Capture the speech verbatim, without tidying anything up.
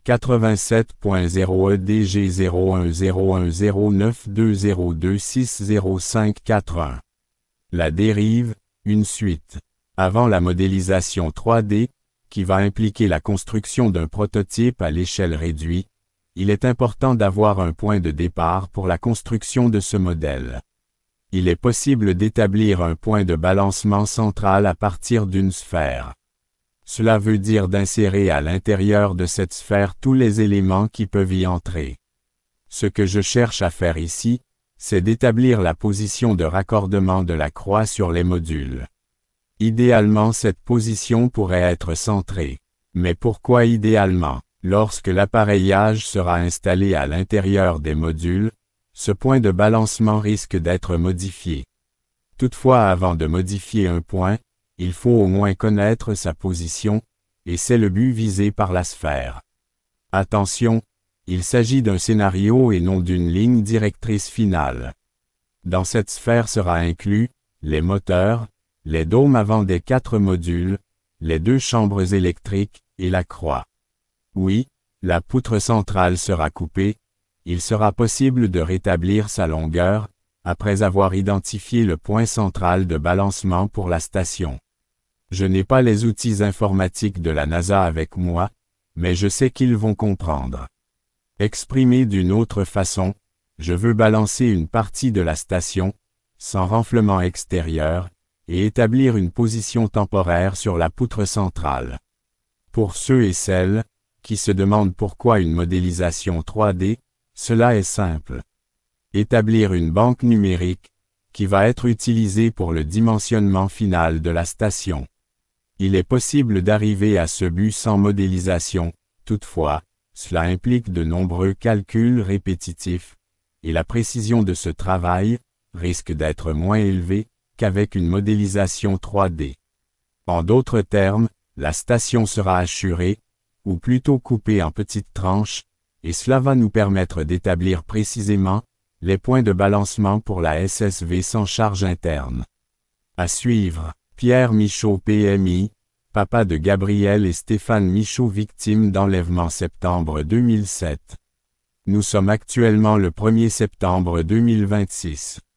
quatre-vingt-sept point zéro E D G zéro un zéro un zéro neuf deux zéro deux six zéro cinq quatre un. La dérive, une suite. Avant la modélisation trois D, qui va impliquer la construction d'un prototype à l'échelle réduite, il est important d'avoir un point de départ pour la construction de ce modèle. Il est possible d'établir un point de balancement central à partir d'une sphère. Cela veut dire d'insérer à l'intérieur de cette sphère tous les éléments qui peuvent y entrer. Ce que je cherche à faire ici, c'est d'établir la position de raccordement de la croix sur les modules. Idéalement, cette position pourrait être centrée. Mais pourquoi idéalement? Lorsque l'appareillage sera installé à l'intérieur des modules, ce point de balancement risque d'être modifié. Toutefois, avant de modifier un point, il faut au moins connaître sa position, et c'est le but visé par la sphère. Attention, il s'agit d'un scénario et non d'une ligne directrice finale. Dans cette sphère sera inclus les moteurs, les dômes avant des quatre modules, les deux chambres électriques et la croix. Oui, la poutre centrale sera coupée, il sera possible de rétablir sa longueur, après avoir identifié le point central de balancement pour la station. Je n'ai pas les outils informatiques de la NASA avec moi, mais je sais qu'ils vont comprendre. Exprimé d'une autre façon, je veux balancer une partie de la station, sans renflement extérieur, et établir une position temporaire sur la poutre centrale. Pour ceux et celles qui se demandent pourquoi une modélisation trois D, cela est simple. Établir une banque numérique, qui va être utilisée pour le dimensionnement final de la station. Il est possible d'arriver à ce but sans modélisation, toutefois, cela implique de nombreux calculs répétitifs, et la précision de ce travail risque d'être moins élevée qu'avec une modélisation trois D. En d'autres termes, la station sera hachurée, ou plutôt coupée en petites tranches, et cela va nous permettre d'établir précisément les points de balancement pour la S S V sans charge interne. À suivre, Pierre Michaud P M I, papa de Gabriel et Stéphane Michaud victimes d'enlèvement septembre deux mille sept. Nous sommes actuellement le premier septembre deux mille vingt-six.